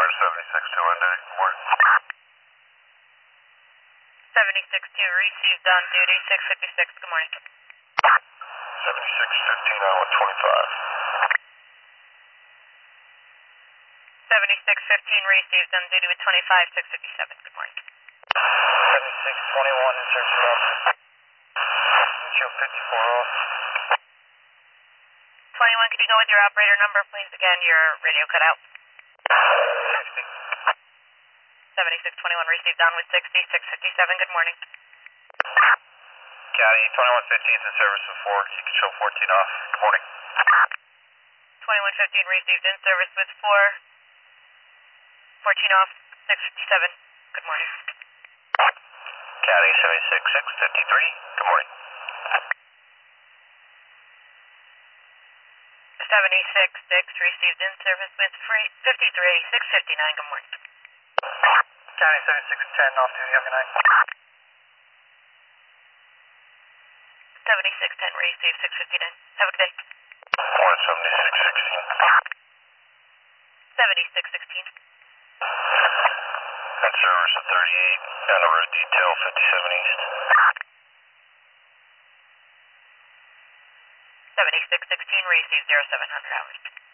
We're 76-2 on duty. Good morning. 76-2, received on duty, 656, good morning. 76-15 on 125. 76-15, received on duty with 25, 657, good morning. 76-21 in search of officer. Show 54 off. 21, could you go with your operator number, please? Again, your radio cut out. 60. 76-21, received on with 60, 657, good morning. Caddy, 2115 is in service with 4. You can show 14 off. Good morning. 2115, received in service with 4, 14 off, 657, good morning. Caddy, 76-653. Good morning. 76-6, received in service with 53, 659, good morning. County 76-10 off duty, have a good night. 76-10, received, 659, have a good day. 176-16. 76-16. In service of 38. On the road detail 57 East. 76-16, received, 0700 hours.